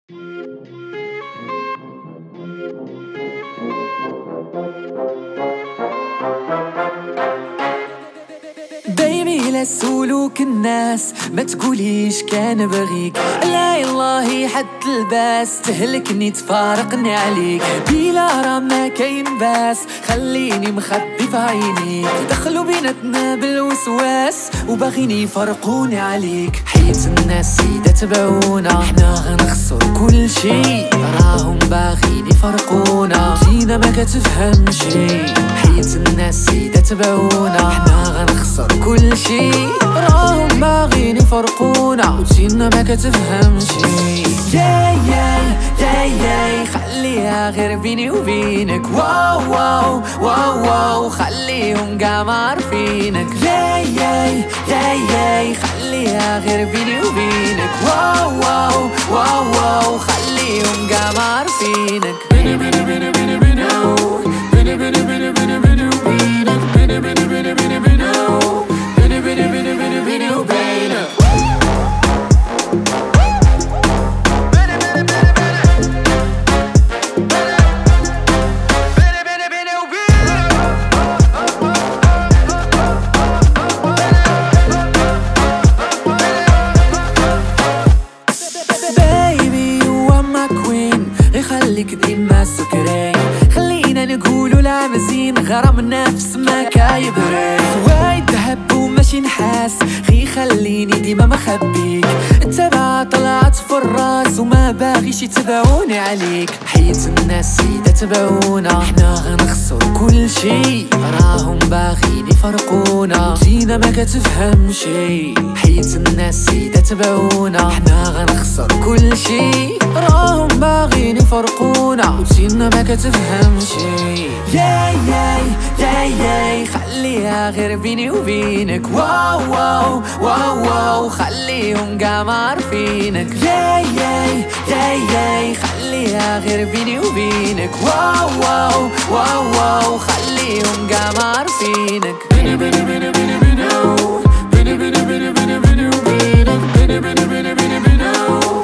بيبي لا سلوك الناس ما تقوليش كان بغيك، لا يالله حد الباس تهلكني تفارقني عليك. بلا راه ما كاين باس خليني مخبي في عينيك، دخلوا بيناتنا بالوسواس وباغيني يفرقوني عليك. حيت الناس سيدة تبعونا حنا غنخسر كل شي، راهم باغيين يفرقونا جينا ما كتفهم شي. حيت الناس سيدة تبعونا حنا غنخسر كل شي، راهم باغيين يفرقونا وجينا ما كتفهم شي. ياي ياي ياي ياي خليها غير بيني وبينك، واو واو واو واو خليهم قاع ما عارفينك. ياي ياي ياي ياي خليها غير بيني وبينك، واو واو واو واو خليهم قاع ما عارفينك. بيني بيني بيني بيني بيني بيني بيني بيني بيني بيني وبينك، بيني بيني بيني بيني بيني بيني بيني بيني بيني بيني وبينك. خليك ديما سكري، خلينا نقولوا لا مزين غرام النفس ما كايبري. وايد ذهب وماشي نحاس خي خليني ديما مخبيك، التبع طلعت في الراس وما باغيش يتبعوني عليك. حيت الناس سيدة تبعونا حنا غنخسر كل شي، راهم باغيين يفرقونا جينا ما كتفهم شي. حيت الناس سيدة تبعونا حنا غنخسر كل شي، راهم باغيين يفرقونا وجينا ما كتفهم شي. ياي ياي ياي ياي خليها غير بيني وبينك، واو واو واو واو خليهم قاع ما عارفينك. ياي ياي ياي ياي خليها غير بيني وبينك، واو واو واو واو خليهم قاع ما عارفينك. بيني بيني بيني بيني بيني بيني بيني بيني بيني بيني بيني بيني بيني بيني